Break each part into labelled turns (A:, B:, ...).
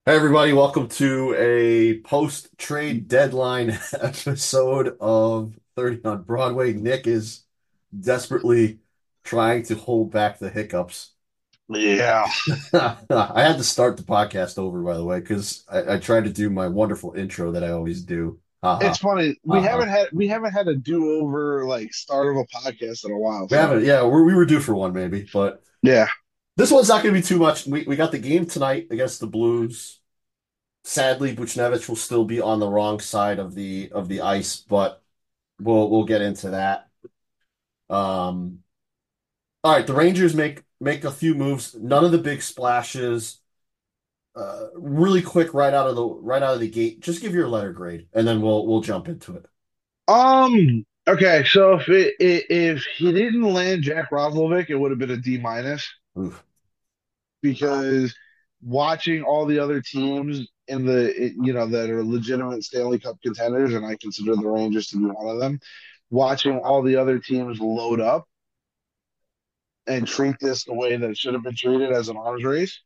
A: Hey everybody, welcome to a post-trade deadline episode of 30 on Broadway. Nick is desperately trying to hold back the hiccups.
B: Yeah,
A: I had to start the podcast over, by the way, because I tried to do my wonderful intro that I always do. Ha ha
B: it's funny.
A: ha
B: We
A: ha.
B: haven't had a do over like start of a podcast in a while.
A: We
B: So
A: haven't, yeah, we were due for one maybe, but
B: yeah,
A: this one's not going to be too much. We got the game tonight against the Blues. Sadly, Buchnevich will still be on the wrong side of the ice, but we'll get into that. Um, all right, the Rangers make a few moves, none of the big splashes. Really quick, right out of the gate. Just give your letter grade, and then we'll jump into it.
B: Okay, so if he didn't land Jack Roslovic, it would have been a D minus
A: Oof.
B: because watching all the other teams that are legitimate Stanley Cup contenders, and I consider the Rangers to be one of them. Watching all the other teams load up and treat this the way that it should have been treated as an arms race.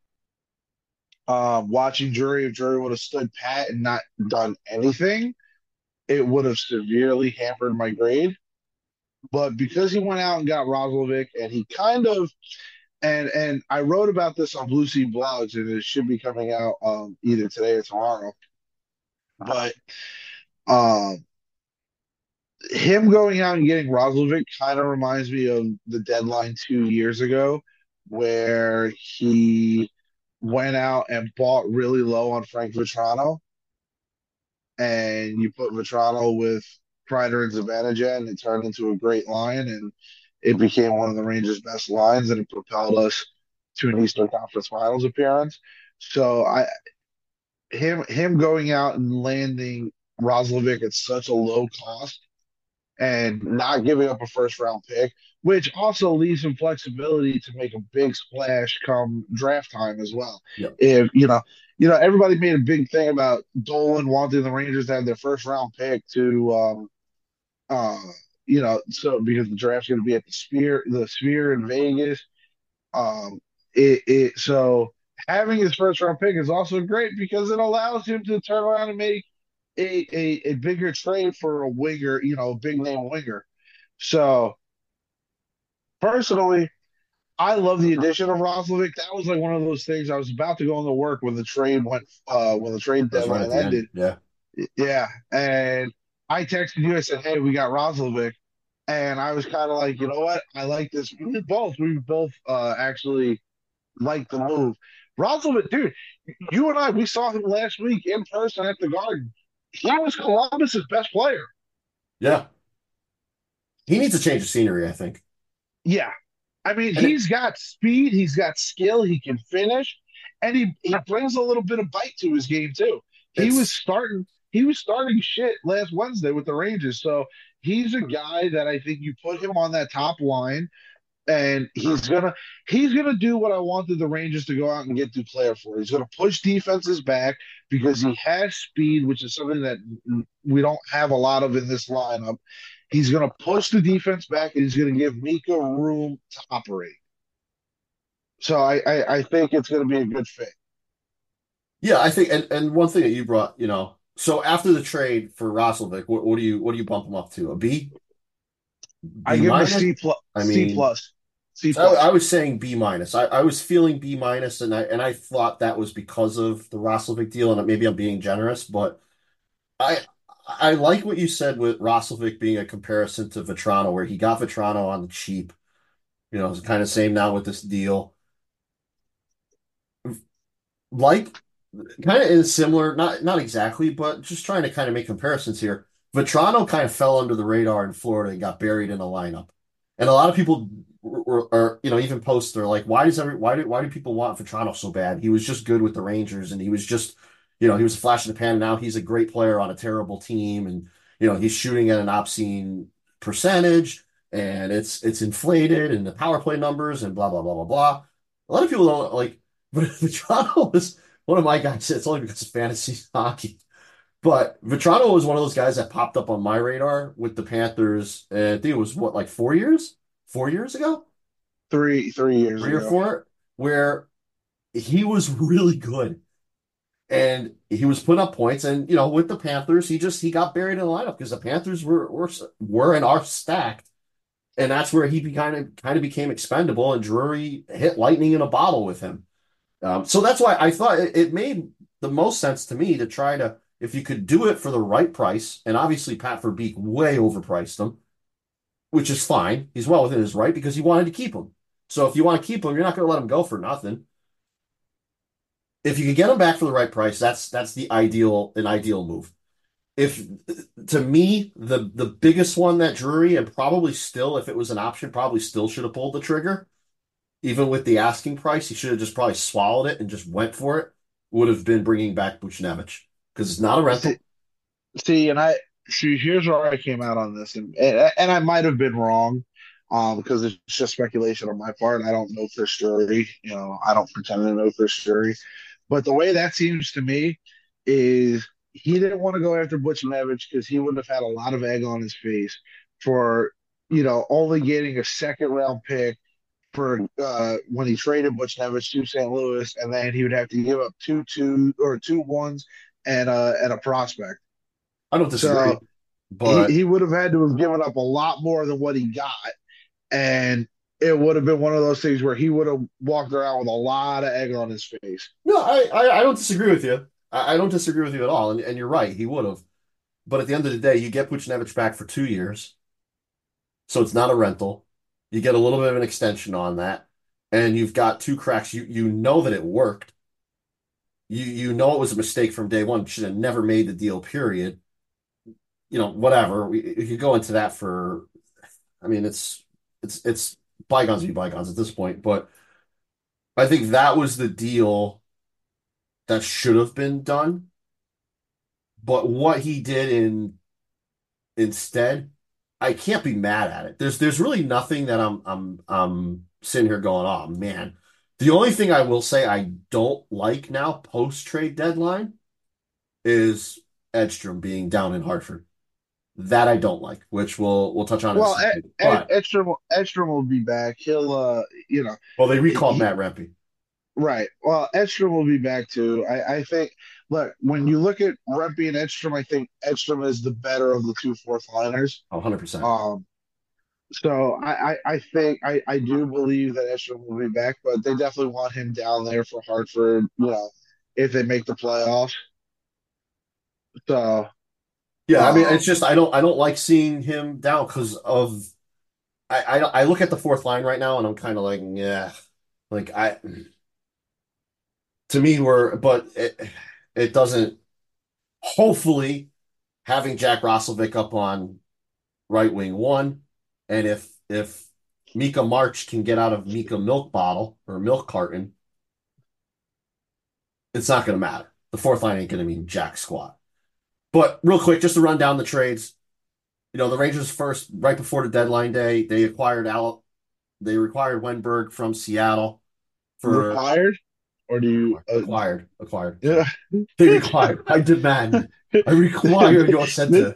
B: Watching Jury, if Jury would have stood pat and not done anything, it would have severely hampered my grade. But because he went out and got Roslovic, and he kind of and I wrote about this on Blue Sea Blogs, and it should be coming out either today or tomorrow. But um, him going out and getting Roslovic kind of reminds me of the deadline 2 years ago, where he went out and bought really low on Frank Vetrano, and you put Vetrano with Kreider and Zibanejad, and it turned into a great line, and it became one of the Rangers' best lines, and it propelled us to an Eastern Conference Finals appearance. So him going out and landing Roslovic at such a low cost and not giving up a first round pick, which also leaves him flexibility to make a big splash come draft time as well.
A: Yep.
B: If everybody made a big thing about Dolan wanting the Rangers to have their first round pick to uh so because the draft's going to be at the Sphere in Vegas. Um it so having his first round pick is also great because it allows him to turn around and make a bigger trade for a winger, a big name winger. So personally, I love the addition of Roslovic. That was like one of those things I was about to go into work when the trade
A: That's right at
B: deadline
A: the end.
B: ended.
A: Yeah.
B: Yeah, and I texted you. I said, "Hey, we got Roslovic," and I was kind of like, you know what? I like this. We both actually like the move. Roslovic, dude, you and I, we saw him last week in person at the Garden. He was Columbus's best player.
A: Yeah. He needs a change of scenery, I think.
B: Yeah, I mean,
A: And
B: he's got speed, he's got skill, he can finish, and he brings a little bit of bite to his game too. He was
A: it's
B: starting he was starting shit last Wednesday with the Rangers, so he's a guy that I think you put him on that top line, and he's gonna do what I wanted the Rangers to go out and get Duclair for. He's gonna push defenses back because he has speed, which is something that we don't have a lot of in this lineup. He's gonna push the defense back, and he's gonna give Mika room to operate. So I think it's gonna be a good fit.
A: yeah, I think and one thing that you brought, so after the trade for Roslovic, what do you bump him up to? A B?
B: I
A: B
B: give him a
A: minus?
B: C plus,
A: I
B: C
A: mean,
B: plus, C
A: so I
B: plus.
A: was saying B minus. I was feeling B minus, and I thought that was because of the Roslovic deal, and maybe I'm being generous, but I I like what you said with Roslovic being a comparison to Vetrano, where he got Vetrano on the cheap. It's kind of same now with this deal. Like kind of is similar, not exactly, but just trying to kind of make comparisons here. Vetrano kind of fell under the radar in Florida and got buried in a lineup. And a lot of people even posts are like, why do people want Vetrano so bad? He was just good with the Rangers and he was just, he was a flash in the pan. And now he's a great player on a terrible team. And, he's shooting at an obscene percentage and it's inflated and the power play numbers and blah, blah, blah, blah, blah. A lot of people don't like, but Vetrano was one of my guys. It's only because of fantasy hockey. But Vetrano was one of those guys that popped up on my radar with the Panthers. I think it was what, like 4 years? 4 years ago?
B: 3 years
A: Three or
B: ago.
A: four, where he was really good. and he was putting up points. And with the Panthers, he got buried in the lineup because the Panthers were and are stacked, and that's where he kind of became expendable. And Drury hit lightning in a bottle with him. So that's why I thought it made the most sense to me to try to, if you could do it for the right price, and obviously Pat Verbeek way overpriced him, which is fine. He's well within his right because he wanted to keep him. So if you want to keep him, you're not going to let him go for nothing. If you could get him back for the right price, that's an ideal move. If To me, the biggest one that Drury, and probably still, if it was an option, probably still should have pulled the trigger, even with the asking price, he should have just probably swallowed it and just went for it, would have been bringing back Buchnevich because it's not a
B: See,
A: rental.
B: and I see. Here's where I came out on this, and I might have been wrong, because it's just speculation on my part. I don't know for sure. I don't pretend to know for sure. But the way that seems to me is he didn't want to go after Butchnevich because he would have had a lot of egg on his face for only getting a second round pick for when he traded Butchnevich to St. Louis, and then he would have to give up two ones and a prospect.
A: I don't
B: So
A: disagree, but
B: he would have had to have given up a lot more than what he got, and it would have been one of those things where he would have walked around with a lot of egg on his face.
A: no, I don't disagree with you. I don't disagree with you at all, and you're right, he would have. But at the end of the day, you get Buchnevich back for 2 years, so it's not a rental. You get a little bit of an extension on that, and you've got two cracks. You know that it worked. You know it was a mistake from day one. Should have never made the deal. Period. Whatever. We could go into that for. I mean, it's bygones be bygones at this point. But I think that was the deal that should have been done. But what he did instead, I can't be mad at it. There's really nothing that I'm sitting here going, oh man. The only thing I will say I don't like now post trade deadline is Edstrom being down in Hartford. That I don't like, which we'll touch on in a
B: Well,
A: second. But
B: Edstrom will be back. He'll
A: well, they recalled
B: he,
A: Matt Rempe.
B: right. Well, Edstrom will be back too. I think. Look, when you look at Rempe and Edstrom, I think Edstrom is the better of the two fourth liners.
A: 100%.
B: Um, So I think I do believe that Edstrom will be back, but they definitely want him down there for Hartford, if they make the playoffs. So
A: Yeah, I mean, it's
B: um
A: just I don't like seeing him down because of I look at the fourth line right now and I'm kind of like, yeah, like to me we're but it doesn't. Hopefully, having Jack Roslovic up on right wing one, and if Mika March can get out of Mika milk bottle or milk carton, it's not going to matter. The fourth line ain't going to mean jack squat. But real quick, just to run down the trades, the Rangers first, right before the deadline day, they required Wenberg from Seattle for
B: required or do you
A: acquired.
B: yeah.
A: Sorry, they required. I demand. I require your center.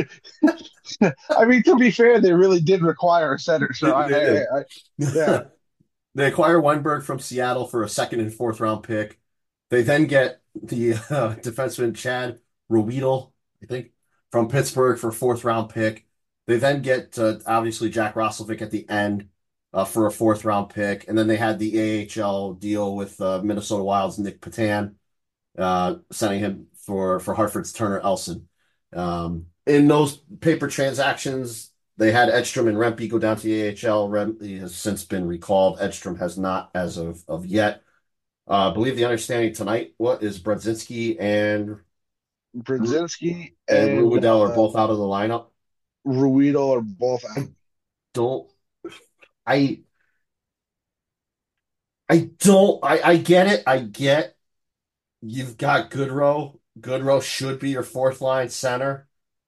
B: I mean, to be fair, they really did require a center. So
A: They did.
B: yeah.
A: They acquire Weinberg from Seattle for a second and fourth round pick. They then get the defenseman Chad Ruhwedel, I think, from Pittsburgh for a fourth round pick. They then get obviously Jack Roslovic at the end for a fourth round pick, and then they had the AHL deal with Minnesota Wild's Nick Patan, sending him for Hartford's Turner Elson. In those paper transactions, they had Edstrom and Rempe go down to the AHL. Rempe has since been recalled. Edstrom has not as of yet. I believe the understanding tonight, what is Brodzinski
B: Brzezinski
A: and
B: and
A: Ruhwedel are both out of the lineup.
B: Ruido are both out.
A: Don't I I don't I get it. I get you've got Goodrow. Goodrow should be your fourth line center.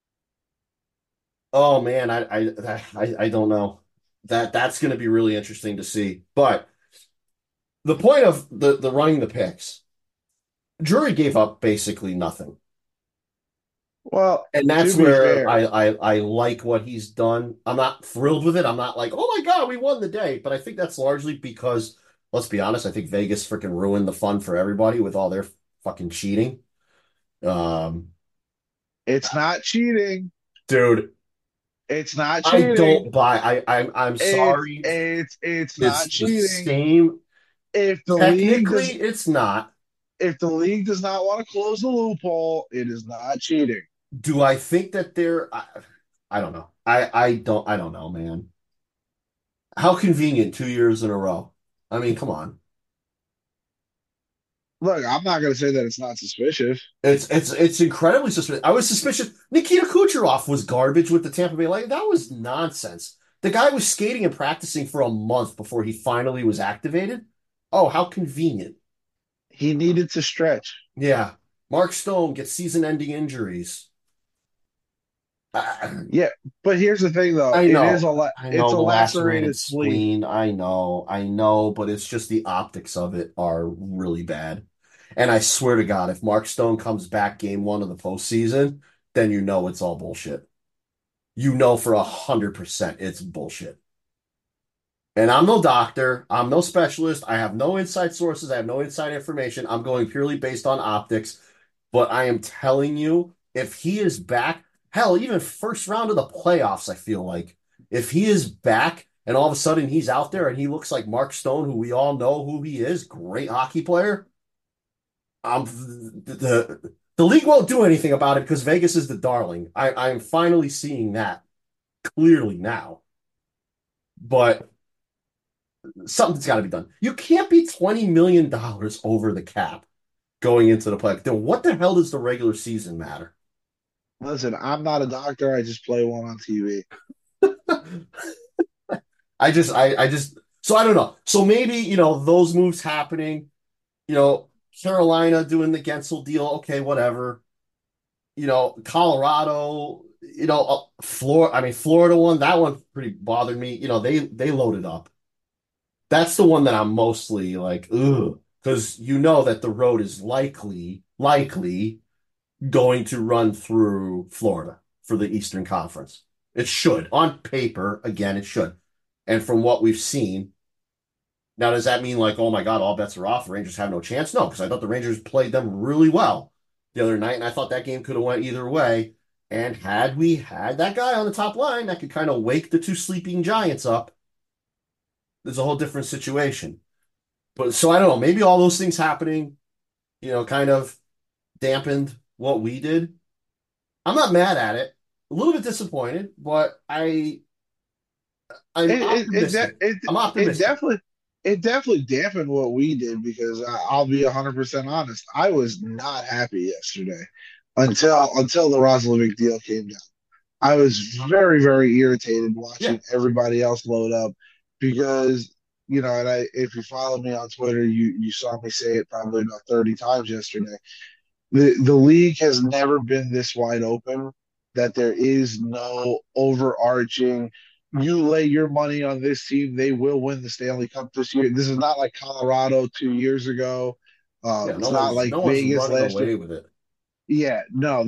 A: Oh man, I don't know. That's going to be really interesting to see. But the point of the running the picks, Drury gave up basically nothing.
B: Well,
A: And
B: to
A: that's
B: be
A: where
B: fair,
A: I like what he's done. I'm not thrilled with it. I'm not like, oh my God, we won the day. But I think that's largely because, let's be honest, I think Vegas freaking ruined the fun for everybody with all their fucking cheating. Um,
B: It's not cheating.
A: dude,
B: It's not
A: I
B: cheating.
A: don't buy. I'm sorry.
B: It's not
A: It's the
B: cheating.
A: same.
B: If the league
A: Technically,
B: does
A: it's not.
B: if the league does not want to close the loophole, it is not cheating.
A: Do I think that I don't know. I don't know, man. How convenient 2 years in a row. I mean, come on.
B: Look, I'm not going to say that it's not suspicious.
A: It's incredibly suspicious. I was suspicious. Nikita Kucherov was garbage with the Tampa Bay Lightning. That was nonsense. The guy was skating and practicing for a month before he finally was activated. Oh, how convenient.
B: He needed to stretch.
A: Yeah. Mark Stone gets season-ending injuries. I,
B: Yeah, but here's the thing, though.
A: I know. I
B: It's
A: know
B: a
A: the lacerated
B: lacerated spleen.
A: spleen. I know, but it's just the optics of it are really bad. And I swear to God, if Mark Stone comes back game one of the postseason, then you know it's all bullshit. You know for 100% it's bullshit. And I'm no doctor. I'm no specialist. I have no inside sources. I have no inside information. I'm going purely based on optics. But I am telling you, if he is back, hell, even first round of the playoffs, I feel like if he is back and all of a sudden he's out there and he looks like Mark Stone, who we all know who he is, great hockey player, the league won't do anything about it because Vegas is the darling. I'm finally seeing that clearly now. But something's got to be done. You can't be $20 million over the cap going into the play. Then what the hell does the regular season matter?
B: Listen, I'm not a doctor. I just play one on TV.
A: I just, so I don't know. So maybe, those moves happening, you know, Carolina doing the Gensel deal. Okay, whatever. Colorado, Florida, I mean, Florida one, that one pretty bothered me. They loaded up. That's the one that I'm mostly like, ugh, because you know that the road is likely going to run through Florida for the Eastern Conference. It should. On paper, again, it should. And from what we've seen, now does that mean like, oh my God, all bets are off, the Rangers have no chance? No, because I thought the Rangers played them really well the other night, and I thought that game could have went either way. And had we had that guy on the top line that could kind of wake the two sleeping giants up, there's a whole different situation. But so I don't know, maybe all those things happening, kind of dampened what we did. I'm not mad at it. A little bit disappointed, but I'm optimistic. I'm
B: It
A: optimistic.
B: definitely dampened what we did because I'll be 100% honest. I was not happy yesterday until the Roslovic deal came down. I was very irritated
A: Yeah,
B: watching everybody else load up because and if you follow me on Twitter, you saw me say it probably about 30 times yesterday. The league has never been this wide open that there is no overarching you lay your money on this team, they will win the Stanley Cup this year. This is not like Colorado 2 years ago.
A: yeah. No
B: It's not
A: one's
B: like
A: no one's
B: Vegas
A: running
B: last year.
A: away with it.
B: Yeah, no,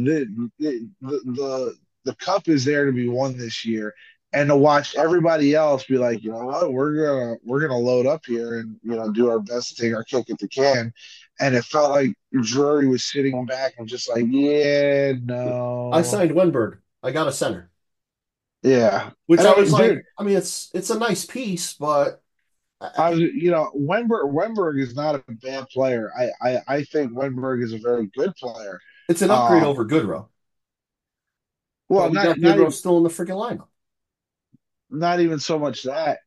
B: the cup is there to be won this year, and to watch everybody else be like, you know what, we're gonna load up here and do our best to take our kick at the can, and it felt like Drury was sitting back and just like, yeah,
A: I
B: no,
A: signed Wenberg. I got a center,
B: yeah,
A: which
B: and
A: I
B: I
A: was
B: mean,
A: like,
B: dude,
A: I mean, it's a nice piece, but
B: I was, Wenberg is not a bad player. I think Wenberg is a very good player.
A: it's an upgrade
B: Um,
A: over Goodrow.
B: well,
A: But we got Goodrow still in the freaking lineup.
B: not even so much that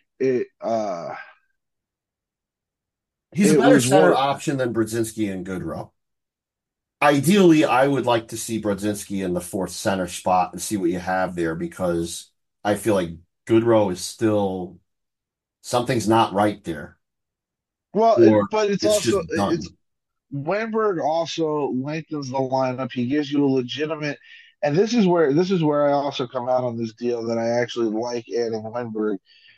A: He's a
B: it
A: better
B: was
A: center
B: more.
A: option than Brodzinski and Goodrow. Ideally, I would like to see Brodzinski in the fourth center spot and see what you have there because I feel like Goodrow is still something's not right there,
B: Well,
A: or
B: but
A: it's just
B: it's
A: done.
B: Wenberg also lengthens the lineup. He gives you a legitimate, and this is where I also come out on this deal that I actually like adding Wenberg.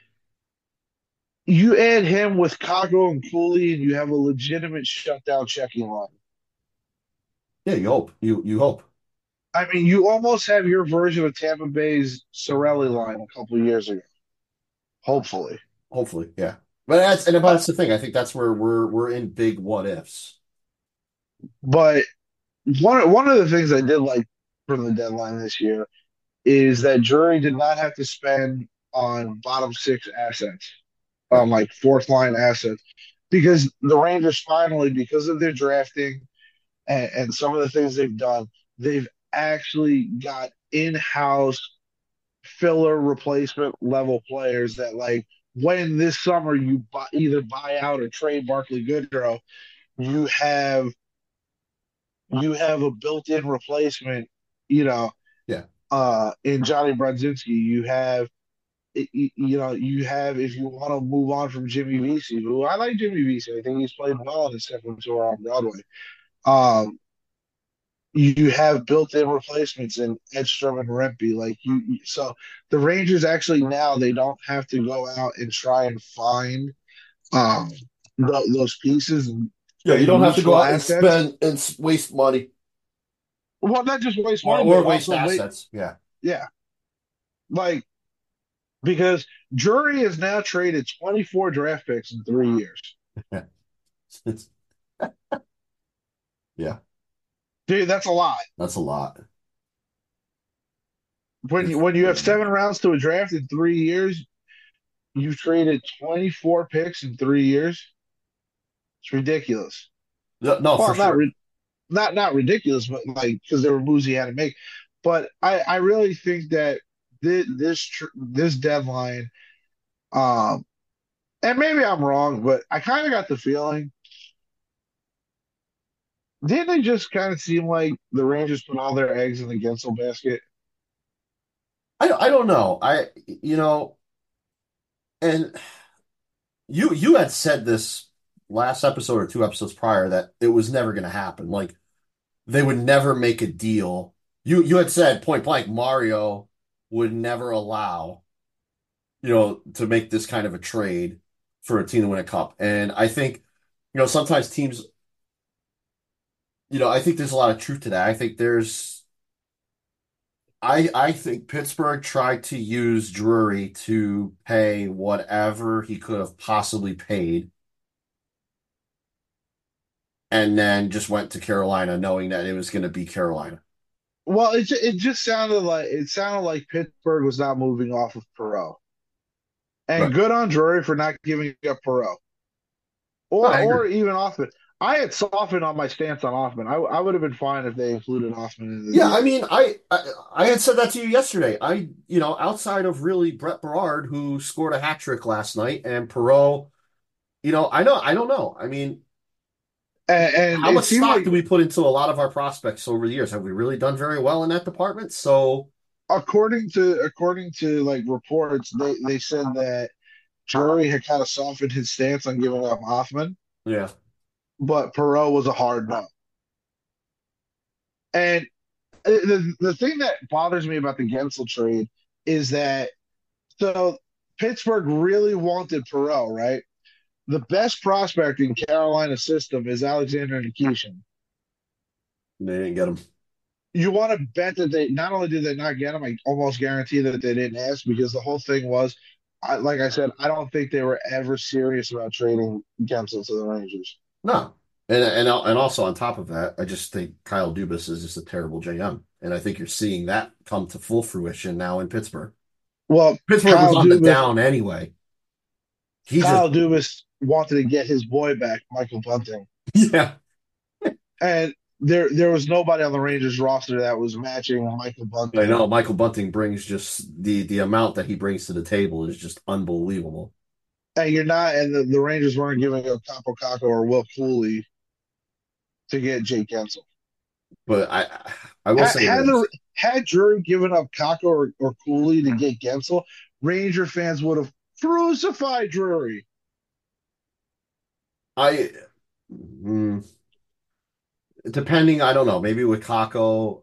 B: You add him with Kako and Cooley, and you have a legitimate shutdown checking line.
A: Yeah, you hope. You hope.
B: I mean, you almost have your version of Tampa Bay's Sorelli line a couple of years ago. Hopefully,
A: Hopefully, yeah. But that's the thing. I think that's where we're in big what ifs.
B: But one of the things I did like from the deadline this year is that Drury did not have to spend on bottom six assets,
A: No.
B: on like fourth line assets, because the Rangers finally, because of their drafting and some of the things they've done, they've actually got in-house filler replacement level players that like when this summer you either buy out or trade Barclay Goodrow, you have you have a built-in replacement, you know,
A: Yeah.
B: in Johnny Brodzinski. You have if you want to move on from Jimmy Vesey, who I like Jimmy Vesey. I think he's played well in his second tour on Broadway. Um, you have built-in replacements in Edstrom and Rempe. So the Rangers actually now they don't have to go out and try and find um, those pieces and
A: Yeah, you
B: spend
A: don't have to go
B: useful
A: out and
B: assets.
A: spend and waste money
B: Well, not just waste
A: or
B: money, but
A: waste
B: also wait.
A: assets. Yeah.
B: Yeah, like because Drury has now traded 24 draft picks in 3 years.
A: It's, yeah,
B: Dude, that's a lot.
A: that's a lot.
B: When
A: It's
B: when you have
A: really
B: seven
A: not.
B: rounds to a draft in 3 years, you've traded 24 picks in 3 years. It's ridiculous.
A: No, no, for
B: Well,
A: sure.
B: not ridiculous, but like because there were moves he had to make. But I really think that this deadline, um, and maybe I'm wrong, but I kind of got the feeling didn't it just kind of seem like the Rangers put all their eggs in the Gensel basket?
A: I don't know. And you had said this last episode or two episodes prior that it was never going to happen. Like they would never make a deal. You had said point blank Mario would never allow, to make this kind of a trade for a team to win a cup. And I think, sometimes teams, I think there's a lot of truth to that. I think Pittsburgh tried to use Drury to pay whatever he could have possibly paid, and then just went to Carolina knowing that it was going to be Carolina.
B: Well, it just sounded like Pittsburgh was not moving off of Perot, and
A: Right.
B: good on Drury for not giving up Perot
A: No,
B: or
A: I agree.
B: or even Othman. I had softened on my stance on Othman. I would have been fine if they included Othman in the
A: Yeah, I
B: deal.
A: mean, I had said that to you yesterday. Outside of really Brett Berard, who scored a hat trick last night, and Perot, I don't know. I mean,
B: And
A: how
B: it
A: much
B: seemed
A: stock
B: like
A: do we put into a lot of our prospects over the years? Have we really done very well in that department? So,
B: according to like reports, they said that Drury had kind of softened his stance on giving up Othman,
A: yeah.
B: but Perot was a hard no. And the thing that bothers me about the Gensel trade is that so Pittsburgh really wanted Perot, right? The best prospect in Carolina system is Alexander Nikishin.
A: They didn't get him.
B: You want to bet that they not only did they not get him, I almost guarantee that they didn't ask because the whole thing was, like I said, I don't think they were ever serious about trading Gensel to the Rangers.
A: No. And also on top of that, I just think Kyle Dubas is just a terrible GM. And I think you're seeing that come to full fruition now in Pittsburgh.
B: Well,
A: Pittsburgh was
B: Kyle
A: on the
B: Dubas,
A: down anyway. He just,
B: Kyle Dubas wanted to get his boy back, Michael Bunting,
A: yeah,
B: and there was nobody on the Rangers roster that was matching Michael
A: I
B: Bunting.
A: know Michael Bunting brings just the amount that he brings to the table is just unbelievable.
B: And you're not, and the Rangers weren't giving up Capo Caco or Will Cooley to get Jake Gensel.
A: But I will
B: Had
A: say
B: had,
A: this.
B: the, had Drury given up Caco or Cooley to get Gensel, Ranger fans would have crucified Drury.
A: I mm, Depending, I don't know, maybe with Kako,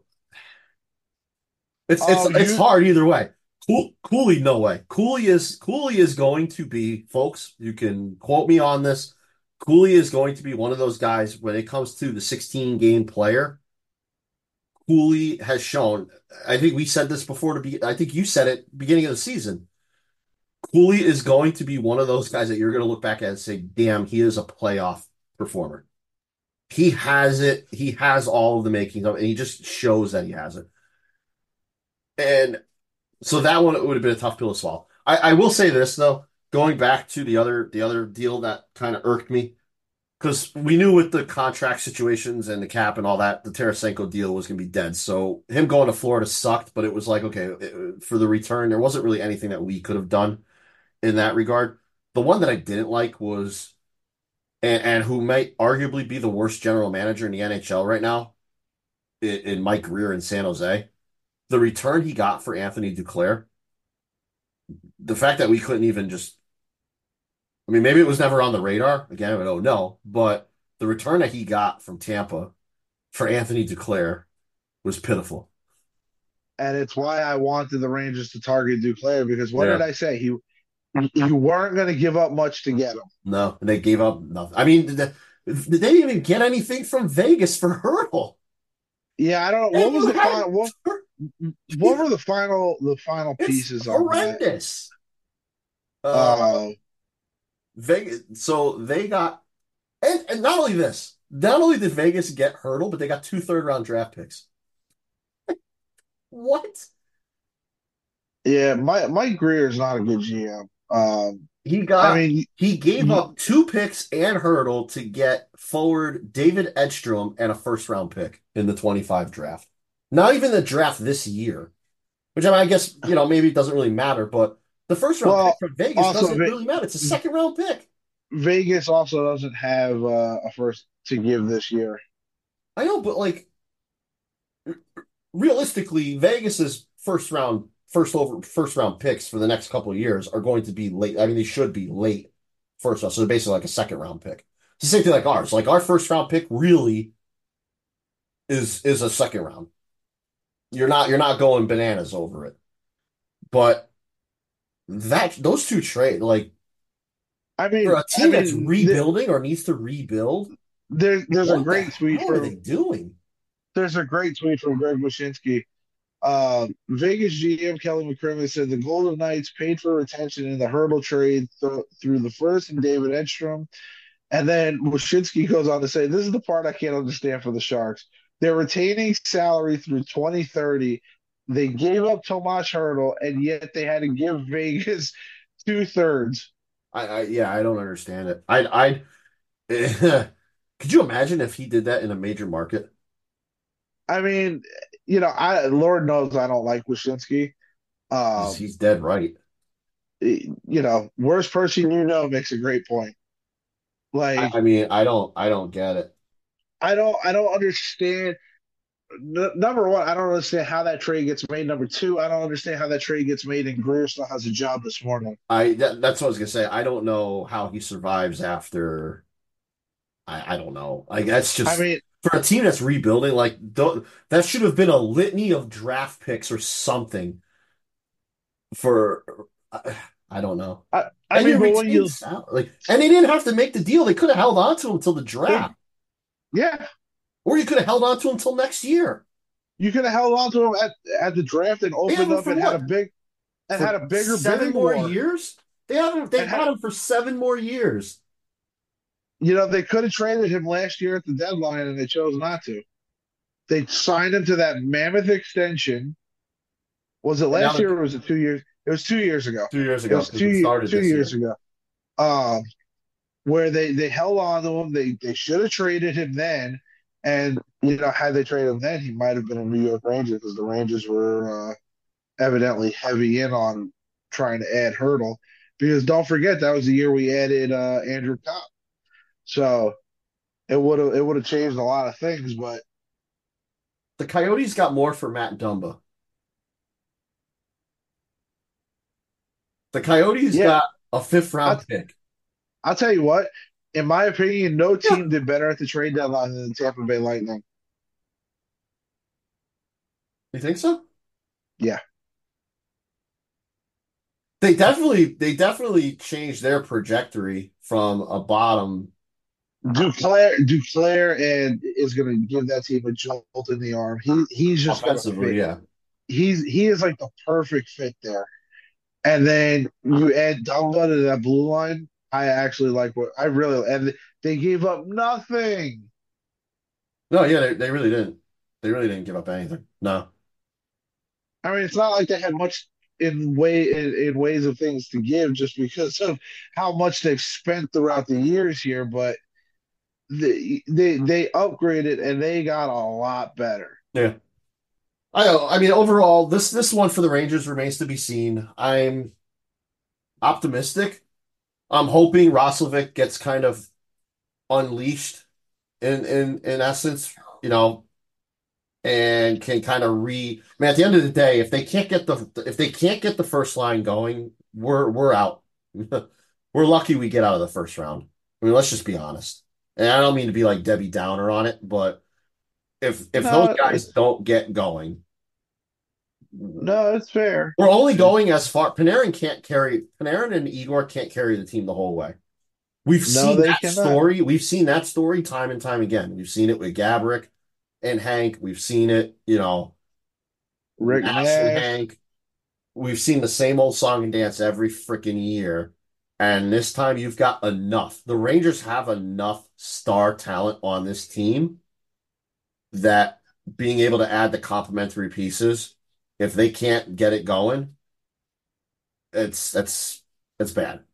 B: Oh,
A: it's
B: you
A: hard either way. Cooley, no way. Cooley is going to be, folks. You can quote me on this. Cooley is going to be one of those guys when it comes to the 16 game player. Cooley has shown. I think we said this before. I think you said it beginning of the season. Cooley is going to be one of those guys that you're going to look back at and say, "Damn, he is a playoff performer." He has it. He has all of the makings of it, and he just shows that he has it. And so that one would have been a tough pill to swallow. I will say this though, going back to the other deal that kind of irked me because we knew with the contract situations and the cap and all that, the Tarasenko deal was going to be dead. So him going to Florida sucked, but it was like okay, for the return, there wasn't really anything that we could have done in that regard. The one that I didn't like was and who might arguably be the worst general manager in the NHL right now in Mike Grier in San Jose. The return he got for Anthony Duclair, the fact that we couldn't even just, I mean, maybe it was never on the radar. Again, I don't know, but the return that he got from Tampa for Anthony Duclair was pitiful.
B: And it's why I wanted the Rangers to target Duclair because what did
A: Yeah.
B: I say? You weren't going to give up much to get him.
A: No, and they gave up nothing. I mean, did they even get anything from Vegas for Hurdle?
B: Yeah, I don't.
A: And
B: What was
A: you
B: the
A: had,
B: final? What were the final
A: it's
B: pieces on that?
A: horrendous. Uh,
B: Uh,
A: Vegas, so they got, and not only this, not only did Vegas get Hurdle, but they got two third round draft picks. What?
B: yeah, Mike Greer is not a good GM.
A: He
B: I
A: got
B: mean,
A: he gave
B: y-
A: up two picks and Hurdle to get forward David Edstrom and a first round pick in the 25 draft. Not even the draft this year, which I mean, I guess, maybe it doesn't really matter, but the first round pick
B: well,
A: from Vegas
B: also
A: doesn't really matter. It's a second round pick.
B: Vegas also doesn't have a first to give this year.
A: I know, but like realistically, Vegas's first round picks for the next couple of years are going to be late. I mean, they should be late first round. So they're basically like a second round pick. It's the same thing like ours. Like our first round pick really is a second round. You're not going bananas over it. But that those two trade like
B: I
A: for
B: mean,
A: a
B: I
A: team that's
B: mean,
A: rebuilding or needs to rebuild,
B: there's a
A: what the
B: great tweet
A: hell are
B: from
A: they doing?
B: there's a great tweet from Greg Wyshynski. Vegas GM Kelly McCrimmon said the Golden Knights paid for retention in the Hurdle trade through the first and David Edstrom. And then Wyshynski goes on to say, this is the part I can't understand for the Sharks. They're retaining salary through 2030. They gave up Tomas Hurdle, and yet they had to give Vegas two-thirds.
A: Yeah, I don't understand it. Could you imagine if he did that in a major market?
B: I mean, Lord knows I don't like Wyshynski. Um,
A: He's dead right.
B: worst person makes a great point. Like
A: I mean, I don't get it.
B: I don't understand. Number one, I don't understand how that trade gets made. Number two, I don't understand how that trade gets made, and Greer still has a job this morning.
A: That's what I was gonna say. I don't know how he survives after. I don't know. Like that's
B: I
A: just
B: mean,
A: for a team that's rebuilding. Like that should have been a litany of draft picks or something for. I don't know.
B: I
A: And
B: mean,
A: you
B: but when
A: retain
B: you
A: salary, and they didn't have to make the deal. They could have held on to him until the
B: they,
A: draft,
B: yeah,
A: or you could have held on to him until next year.
B: you could have held on to him at the draft and
A: They have
B: opened
A: him
B: up
A: for
B: and had a
A: what?
B: big and
A: For
B: had a bigger
A: seven
B: bidding
A: more
B: war.
A: years? They have him. They
B: And
A: had him for 7 more years.
B: they could have traded him last year at the deadline, and they chose not to. They signed him to that mammoth extension. Was it
A: And now
B: last
A: they're
B: year or was it 2 years? It was 2 years ago.
A: 2 years
B: It
A: ago
B: was
A: because it started
B: two
A: this
B: years
A: year.
B: ago. Um, where they held on to him. They should have traded him then. And had they traded him then, he might have been a New York Ranger because the Rangers were evidently heavy in on trying to add Hurdle. Because don't forget that was the year we added Andrew Copp. So it would have changed a lot of things. But
A: The Coyotes got more for Matt Dumba. The Coyotes
B: yeah,
A: got a fifth
B: I,
A: round pick.
B: I'll tell you what. In my opinion, no
A: Yeah,
B: team did better at the trade deadline than the Tampa Bay Lightning.
A: you think so?
B: Yeah,
A: They definitely changed their trajectory from a bottom
B: Duclair and is going to give that team a jolt in the arm. He's just going to
A: offensively.
B: fit.
A: Yeah,
B: He is like the perfect fit there. And then you add Dunga to that blue line. I actually like what I really and they gave up nothing.
A: No, yeah, they really didn't. They really didn't give up anything. No.
B: I mean, it's not like they had much in ways of things to give just because of how much they've spent throughout the years here, but they upgraded and they got a lot better.
A: Yeah. I mean, overall, this one for the Rangers remains to be seen. I'm optimistic. I'm hoping Roslovic gets kind of unleashed in essence, you know, and can kind of I mean, at the end of the day, if they can't get the first line going, we're out. We're lucky we get out of the first round. I mean, let's just be honest. And I don't mean to be like Debbie Downer on it, but if those
B: No,
A: guys don't get going,
B: no, it's fair.
A: we're only
B: It's
A: going as far. Panarin and Igor can't carry the team the whole way.
B: no, they cannot.
A: We've seen that story time and time again. We've seen it with Gabrick and Hank. We've seen it,
B: Rick
A: Nash and
B: Nash.
A: Hank. We've seen the same old song and dance every freaking year. And this time you've got enough. The Rangers have enough star talent on this team that being able to add the complementary pieces, if they can't get it going, it's bad.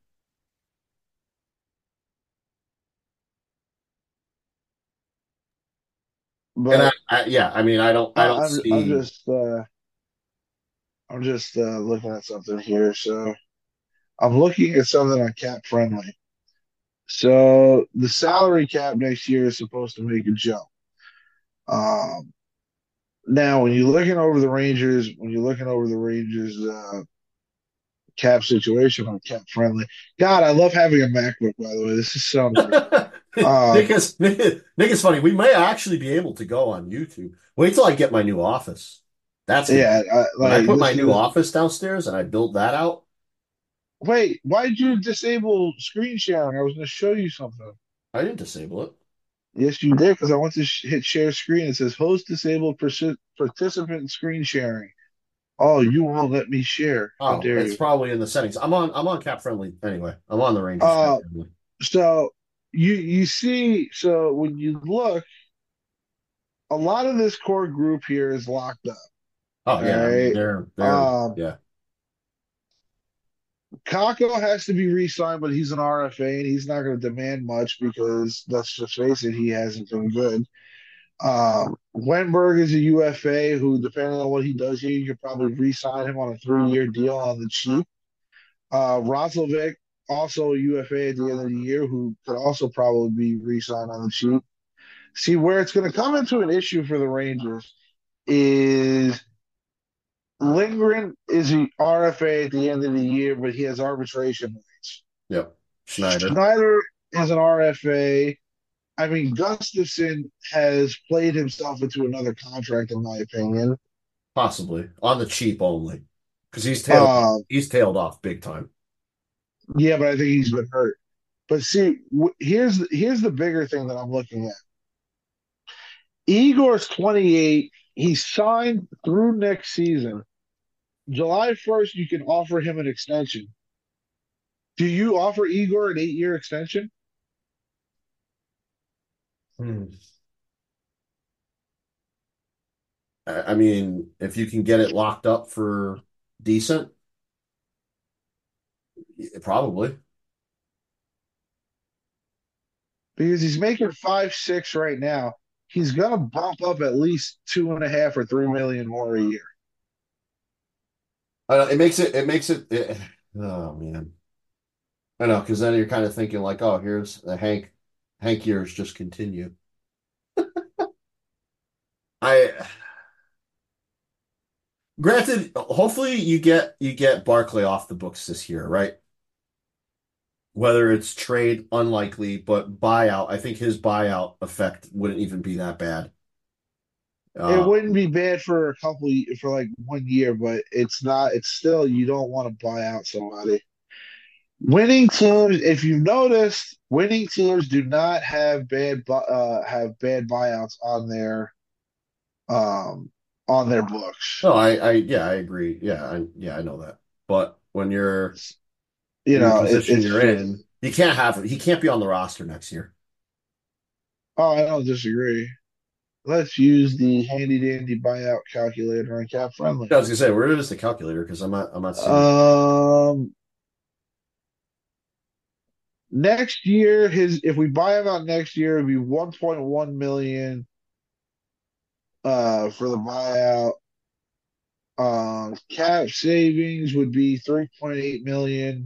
A: And
B: But
A: yeah, I mean, I don't
B: I'm
A: see.
B: just looking at something here. So I'm looking at something on Cap Friendly. So the salary cap next year is supposed to make a jump. Um, Now, when you're looking over the Rangers cap situation on Cap Friendly, God, I love having a MacBook. By the way, this is so nice. Um,
A: Nick is funny. We may actually be able to go on YouTube. Wait till I get my new office. That's gonna
B: yeah,
A: when I
B: like
A: put my
B: this
A: new
B: is.
A: office downstairs and I build that out.
B: Wait, why did you disable screen sharing? I was going to show you something.
A: I didn't disable it.
B: Yes, you did because I went to hit share screen. It says host disabled participant screen sharing. Oh, you won't let me share. How
A: Oh,
B: dare
A: it's
B: you?
A: probably in the settings. I'm on Cap Friendly anyway. I'm on the Rangers Cap
B: Uh,
A: Friendly.
B: so you see, so when you look, a lot of this core group here is locked up.
A: Oh
B: All
A: yeah, I mean
B: right.
A: they're
B: Um,
A: yeah,
B: Kako has to be re-signed, but he's an RFA and he's not going to demand much because let's just face it, he hasn't been good. Wenberg is a UFA who, depending on what he does here, you could probably re-sign him on a 3-year deal on the cheap. Roslovic, also a UFA at the end of the year, who could also probably be re-signed on the cheap. See, where it's going to come into an issue for the Rangers is Lindgren is a RFA at the end of the year, but he has arbitration rights.
A: yep. Schneider,
B: Schneider is an RFA. I mean, Gustafson has played himself into another contract, in my opinion.
A: possibly on the cheap only because
B: Um,
A: he's tailed off big time.
B: yeah, but I think he's been hurt. But see, here's the bigger thing that I'm looking at. Igor's 28. He's signed through next season. July 1st, you can offer him an extension. Do you offer Igor an 8-year extension?
A: Hmm. I mean, if you can get it locked up for decent, probably.
B: Because he's making 5-6 right now. He's gonna bump up at least 2.5 or 3 million more a year.
A: Oh man. I know, because then you're kind of thinking like, oh, here's the Hank years just continue. I Granted, hopefully you get Barkley off the books this year, right? Whether it's trade, unlikely, but buyout, I think his buyout effect wouldn't even be that bad.
B: It
A: Uh,
B: wouldn't be bad for for like 1 year, but it's not. It's still you don't want to buy out somebody. Winning teams, if you've noticed, winning teams do not have bad buyouts um on their books.
A: no, yeah, I agree. Yeah, I know that. But when you're
B: You
A: in the
B: know,
A: position
B: it's
A: you're
B: just.
A: in, he can't be on the roster next year.
B: Oh, I don't disagree. let's use the handy dandy buyout calculator on Cap Friendly.
A: I was gonna say, where is the calculator? Because I'm not seeing it.
B: Um, Next year, his if we buy him out next year, it'd be 1.1 million for the buyout. Cap savings would be 3.8 million.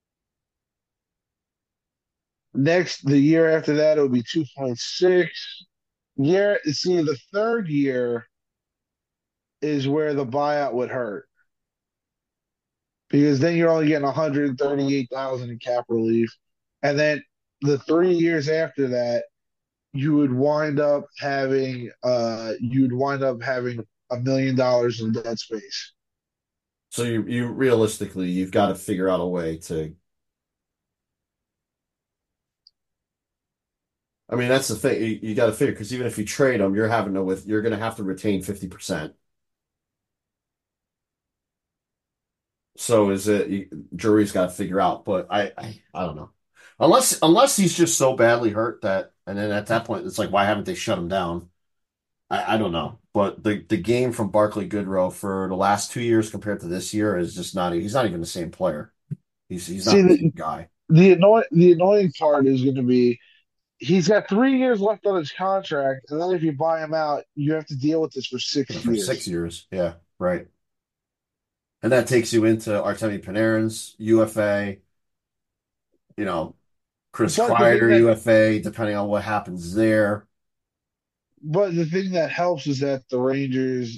B: Next, the year after that, it would be 2.6. See, the third year is where the buyout would hurt because then you're only getting 138,000 in cap relief, and then the 3 years after that, you'd wind up having $1 million in dead space.
A: So you realistically, you've got to figure out a way to. I mean, that's the thing. You got to figure because even if you trade them, you're going to have to retain 50%. So jury's got to figure out. But I don't know. Unless he's just so badly hurt that, and then at that point, it's like, why haven't they shut him down? I don't know. But the game from Barclay Goodrow for the last 2 years compared to this year is just not. He's not even the same player. He's
B: See,
A: not the same guy
B: the annoying part is going to be he's got 3 years left on his contract, and then if you buy him out, you have to deal with this for six
A: for 6 years.
B: years.
A: Yeah, right. And that takes you into Artemi Panarin's UFA. You know, Chris
B: But the thing
A: Kreider
B: that
A: UFA, depending on what happens there.
B: but the thing that helps is that the Rangers,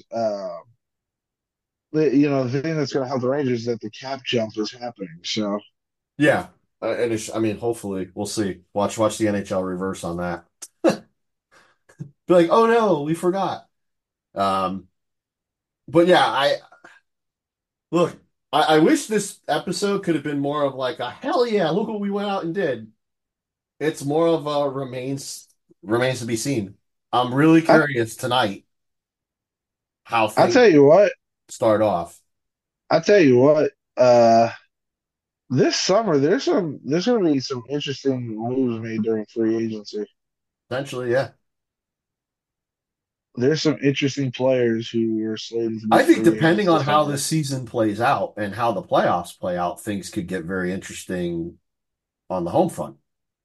B: the thing that's going to help the Rangers is that the cap jump is happening. So,
A: Yeah, I mean, hopefully, we'll see. Watch the NHL reverse on that. Be like, oh no, we forgot. Um, but yeah, I look. I wish this episode could have been more of like a hell yeah, look what we went out and did. It's more of a remains to be seen. I'm really
B: I
A: curious tonight how
B: I
A: things
B: tell you what,
A: start off.
B: I tell you what, uh, this summer there's going to be some interesting moves made during free agency.
A: Essentially, yeah.
B: There's some interesting players who are slated to be
A: I think
B: free agents
A: depending on
B: this
A: how
B: summer.
A: this season plays out and how the playoffs play out, things could get very interesting on the home front.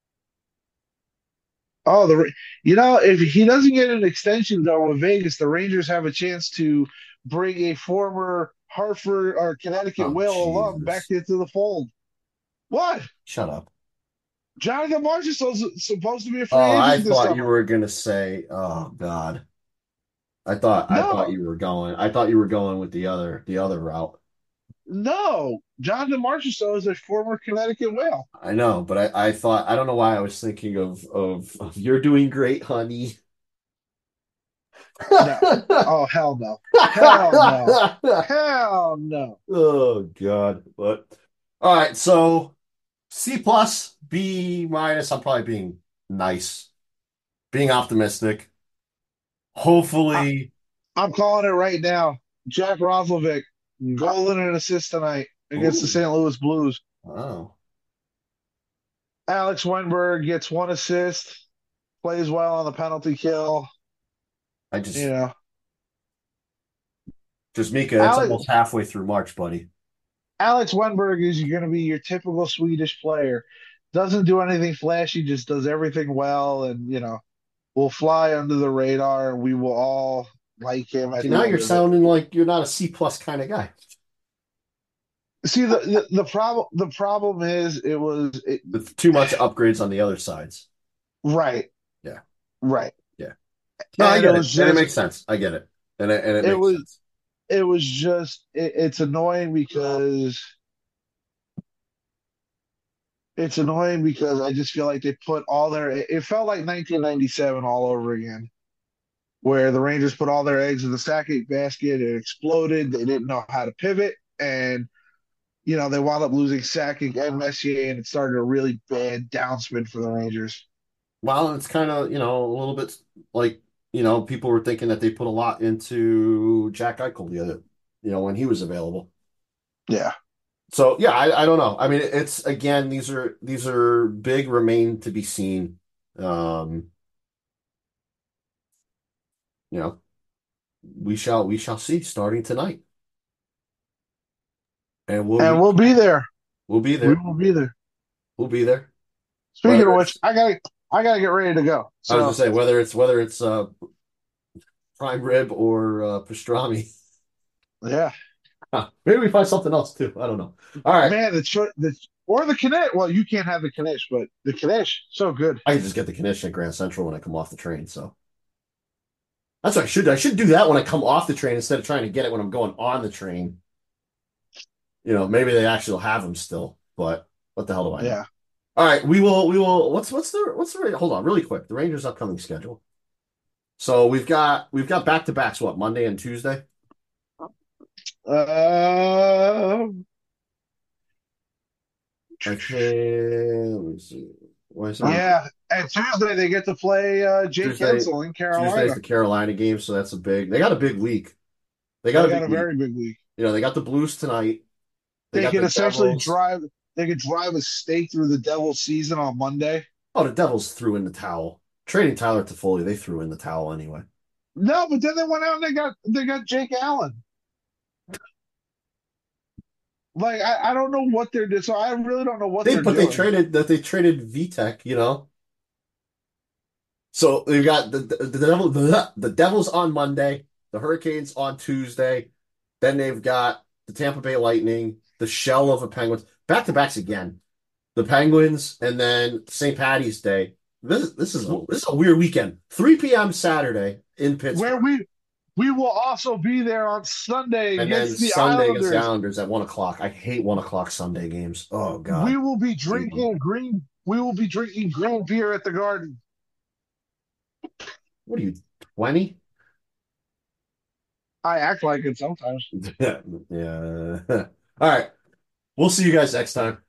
B: Oh, if he doesn't get an extension done with Vegas, the Rangers have a chance to bring a former Hartford or Connecticut
A: Oh,
B: Whale alum back
A: Jesus.
B: into the fold. What?
A: Shut up.
B: Jonathan Marchessault's supposed to be a free
A: Oh, I
B: agent this
A: thought you
B: summer.
A: were gonna say, oh God. I thought
B: No,
A: you were going with the other route.
B: no. Jonathan Marchessault is a former Connecticut Whale.
A: I know, but I thought I don't know why I was thinking of you're doing great, honey.
B: No. Oh, hell no. Hell no. Hell no.
A: Oh God. But all right, so C plus, B minus, I'm probably being nice, being optimistic.
B: I,
A: Hopefully,
B: I'm calling it right now. Jack Roslovic, goal and an assist tonight against the
A: ooh,
B: St. Louis Blues.
A: oh.
B: Alex Wenberg gets one assist, plays well on the penalty kill.
A: I
B: You
A: just
B: know,
A: just Mika, it's
B: Alex
A: almost halfway through March, buddy.
B: Alex Wenberg is going to be your typical Swedish player. Doesn't do anything flashy, just does everything well, and will fly under the radar. We will all like him at
A: See,
B: the
A: now
B: end
A: you're
B: of it.
A: sounding like you're not a C plus kind of guy.
B: See, the problem is
A: With too much upgrades on the other sides.
B: right,
A: Yeah,
B: right,
A: yeah. No, I
B: and it
A: get
B: was
A: it, and it
B: just
A: makes sense. I get it, and it
B: it
A: makes
B: was
A: sense.
B: it was just it's annoying because I just feel like they put all their it felt like 1997 all over again, where the Rangers put all their eggs in the Sakic basket. It exploded. They didn't know how to pivot, and they wound up losing Sakic and Messier, and it started a really bad downspin for the Rangers.
A: Well, it's kind of, a little bit like, people were thinking that they put a lot into Jack Eichel when he was available.
B: Yeah.
A: So yeah, I don't know. I mean, it's again, these are big remain to be seen. Um, You know, we shall see starting tonight, and we'll
B: And we'll be
A: recap.
B: there.
A: We'll be
B: We
A: there.
B: will be there.
A: We'll be there.
B: Speaking
A: Whether
B: of which,
A: it's
B: I gotta get ready to go.
A: I was gonna
B: So
A: say whether it's prime rib or pastrami.
B: yeah,
A: Maybe we find something else too. I don't know. All right,
B: man, the or the Knish. Well, you can't have the Knish, but the Knish so good.
A: I can just get the Knish at Grand Central when I come off the train. So that's what I should do. I should do that when I come off the train instead of trying to get it when I'm going on the train. Maybe they actually will have them still, but what the hell do I know?
B: Yeah.
A: All right, we will. What's the hold on really quick? The Rangers' upcoming schedule. So we've got back to backs. What, Monday and Tuesday?
B: Uh,
A: I think. Let me see. What is it?
B: yeah. And Tuesday they get to play Jake
A: Tuesday.
B: Gensel in
A: Tuesday's
B: Carolina.
A: the Carolina game, so that's a big. They got a big week. They got
B: They
A: a
B: got
A: big
B: a
A: week.
B: very big week.
A: They got the Blues tonight. They
B: They
A: got
B: could
A: the
B: essentially
A: Devils.
B: drive. They could drive a stake through the Devils' season on Monday.
A: Oh, the Devils threw in the towel. Trading Tyler Toffoli, they threw in the towel anyway.
B: No, but then they went out and they got Jake Allen. Like I don't know what they're doing. So I really don't know what
A: They
B: they're
A: but they
B: doing.
A: traded that they traded Vitek. So they've got the Devils on Monday, the Hurricanes on Tuesday, then they've got the Tampa Bay Lightning, the shell of the Penguins, back to backs again. The Penguins, and then St. Patty's Day. This is a weird weekend. 3 p.m. Saturday in
B: Where
A: Pittsburgh,
B: we will also be there on Sunday
A: and then
B: against the
A: Sunday against the
B: Islanders.
A: Islanders at 1 o'clock. I hate 1 o'clock Sunday games. Oh
B: We
A: God,
B: will be
A: hate them.
B: drinking green. We will be drinking green beer at the Garden.
A: What are you, 20?
B: I act like it sometimes.
A: Yeah. All right. We'll see you guys next time.